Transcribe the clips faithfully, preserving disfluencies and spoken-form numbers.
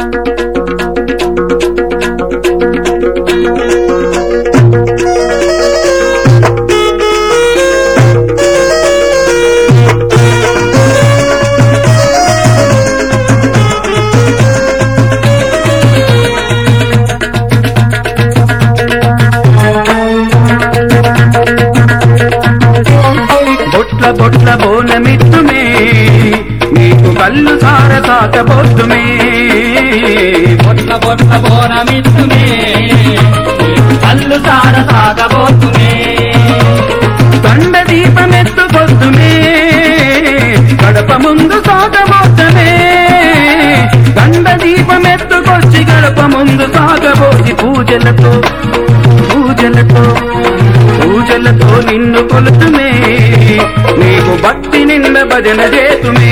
బొట్ల బోనమిత్తుమే నీకు కళ్ళు సార సాకబోతుమే బొట్ల బొట్ల బోనమిత్తుమే నీకు కళ్ళు సార సాకబోతుమే కండ దీపమెత్తుకొద్దుమే గడప ముందు సాగబోతమే కండ దీపమెత్తుకొచ్చి గడప ముందు సాగబోతి పూజలతో పూజలతో పూజలతో నిన్ను కొలుతుమే నీకు భక్తి నింద భజన చేతుమే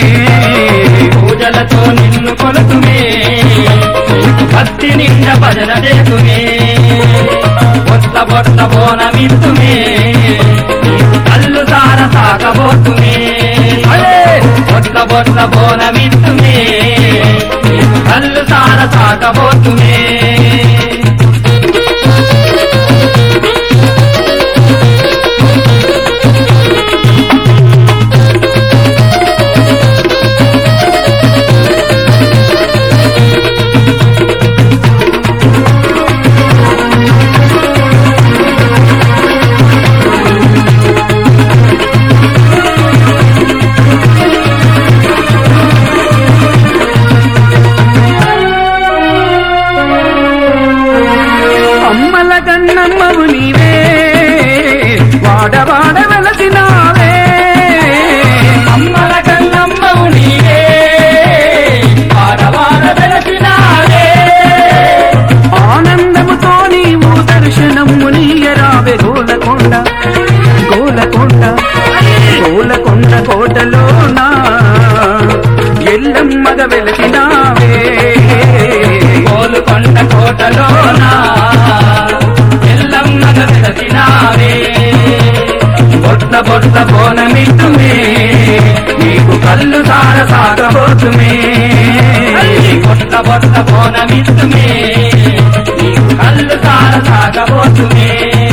పూజలతో నిన్ను కొలుతుమే నీకు భక్తి నింద భజన చేతుమే బొట్ల బొట్ల బోనమిత్తుమే నీకు కళ్ళు సార సాగబోతుమే బొట్ల బొట్ల బోనమిత్తుమే నీకు కళ్ళు సార సాగబోతుమే కన్నమ్మవు నీవే వాడవాడ వెలసినావే అమ్మల కన్నమ్మవు నీవే వాడవాడ వెలసినావే ఆనందముతో నీవు దర్శనము నీయరావే గోలకొండ గోలకొండ గోలకొండ కోటలోనా ఎల్లమ్మగ వెలసినావే గోలుకొండ కోటలోనా బొట్ల బొట్ల బోనమిత్తుమే నీకు కళ్ళు సార సాగబోతుమే బొట్ల బొట్ల బోనమిత్తుమే నీకు కళ్ళు సార సాగబోతుమే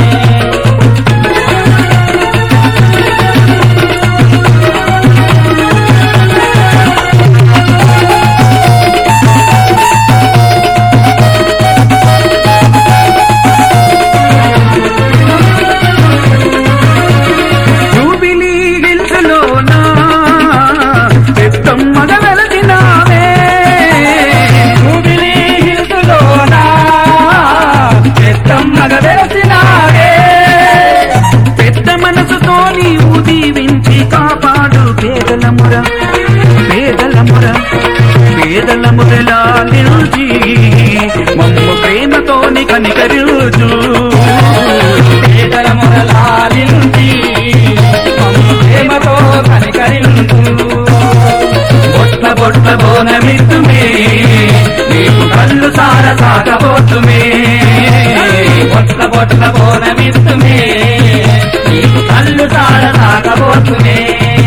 పెద్ద మనసుతో నీవు దీవించి కాపాడు పేదలముర పేదలముర పేదలమురలా నిలిచి మమ్ము ప్రేమతోని కనికరుచు పేదలమురలా నిలిచి మమ్ము ప్రేమతో కనికరించు బొట్ల బొట్ల బోనమిత్తుమే నీకు కళ్ళు సార సాగబోతుమే బొట్ల బొట్ల బోనమిత్తుమే నీకు కళ్ళు సార సాగబోతుమే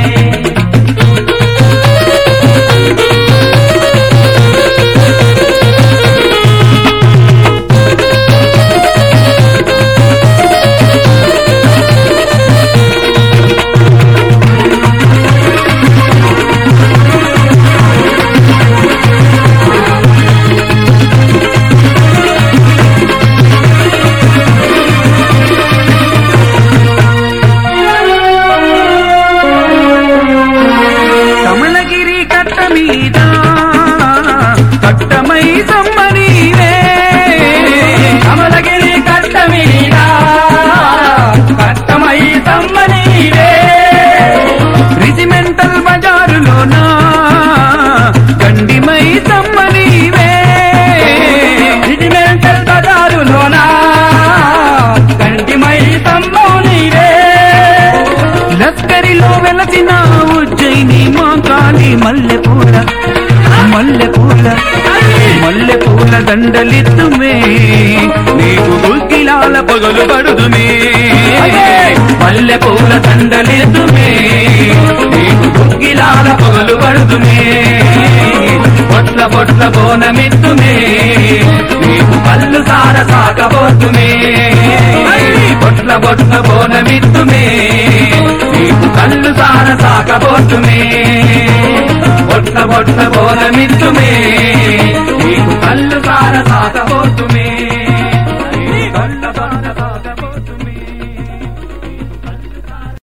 కట్టమై సమ్మనీవే కమలగిరి కట్ట మీద కట్టమై సమ్మనీవే రిజిమెంటల్ బజారులోనా గండిమై సమ్మనీవే రిజిమెంటల్ బజారులోనా గండిమై సమ్మనీవే లస్కరిలో వెలసిన ఉజ్జయిని మా కాళీ మల్లెపూల మల్లెపూల మల్లెపూల దండలిత్తుమే నీకు గుగ్గిలాల పగలు పడుదుమే మల్లెపూల దండలిత్తుమే నీకు గుగ్గిలాల పగలు పడుదుమే బొట్ల బొట్ల బోనమిత్తుమే నీకు కళ్ళు సార సాగబోతుమే బొట్ల బొట్ల బోనమిత్తుమే నీకు కళ్ళు సార సాగబోతుమే బొట్ల బొట్ల బోనమిత్తుమే నీకు కళ్ళు సార సాగబోతుమే